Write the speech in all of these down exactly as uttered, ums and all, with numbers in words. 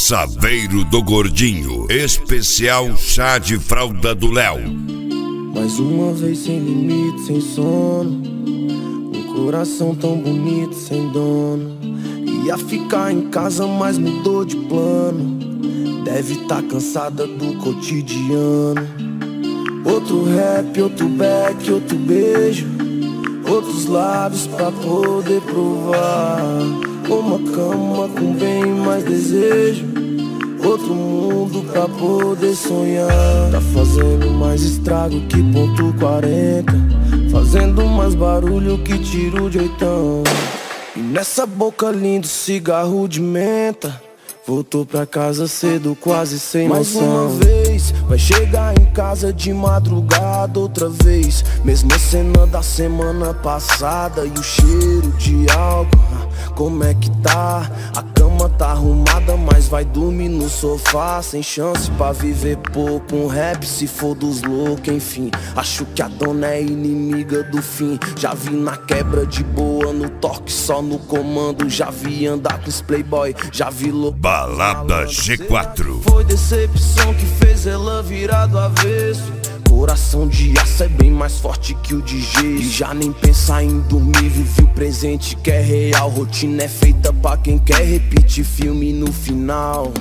Saveiro do Gordinho, especial chá de fralda do Léo. Mais uma vez sem limite, sem sono, um coração tão bonito, sem dono. Ia ficar em casa, mas mudou de plano. Deve tá cansada do cotidiano. Outro rap, outro back, outro beijo, outros lábios pra poder provar. Uma cama com bem mais desejo, outro mundo pra poder sonhar. Tá fazendo mais estrago que ponto quarenta, fazendo mais barulho que tiro de oitão. E nessa boca linda, cigarro de menta. Voltou pra casa cedo, quase sem noção. Mais uma vez, vai chegar em casa de madrugada outra vez. Mesma cena da semana passada e o cheiro de álcool. Como é que tá? A cama tá arrumada, mas vai dormir no sofá. Sem chance pra viver pouco, um rap se for dos loucos, enfim. Acho que a dona é inimiga do fim. Já vi na quebra de boa, no toque só no comando. Já vi andar com os playboy, já vi louco. Balada G quatro. Foi decepção que fez ela virar do avesso. Coração de aço é bem mais forte que o de gesso. E já nem pensar em dormir, vive o presente que é real. Rotina é feita pra quem quer repetir filme no final.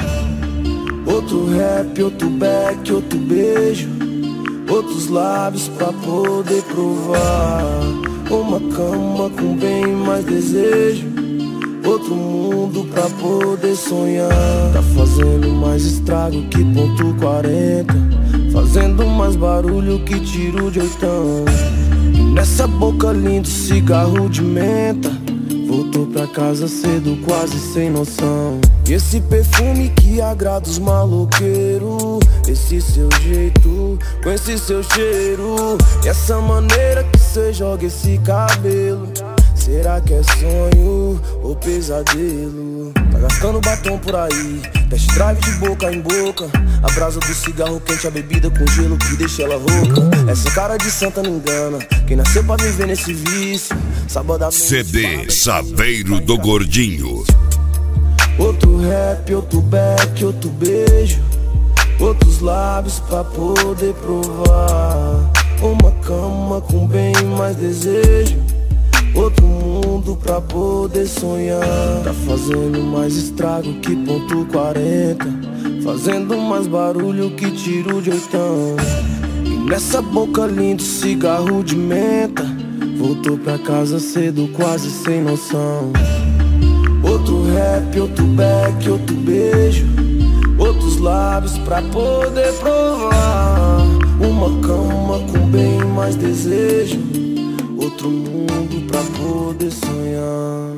Outro rap, outro back, outro beijo, outros lábios pra poder provar. Uma cama com bem mais desejo, outro mundo pra poder sonhar. Tá fazendo mais estrago que ponto quarenta, fazendo mais barulho que tiro de oitão. E nessa boca linda, cigarro de menta. Voltou pra casa cedo, quase sem noção. E esse perfume que agrada os maloqueiros, esse seu jeito, com esse seu cheiro, e essa maneira que cê joga esse cabelo. Será que é sonho ou pesadelo? Tá gastando batom por aí, test drive de boca em boca. A brasa do cigarro quente, a bebida com gelo que deixa ela rouca. Essa cara de santa não engana, quem nasceu pra viver nesse vício. Sabadamente C D Saveiro do Gordinho. Outro rap, outro back, outro beijo, outros lábios pra poder provar. Uma cama com bem mais desejo, outro mundo pra poder sonhar. Tá fazendo mais estrago que ponto quarenta, fazendo mais barulho que tiro de oitão. E nessa boca linda, cigarro de menta. Voltou pra casa cedo, quase sem noção. Outro rap, outro back, outro beijo, outros lábios pra poder provar. Uma cama com bem mais desejo, outro mundo pra poder sonhar.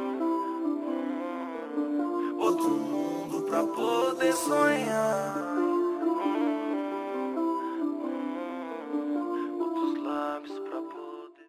Outro mundo pra poder sonhar.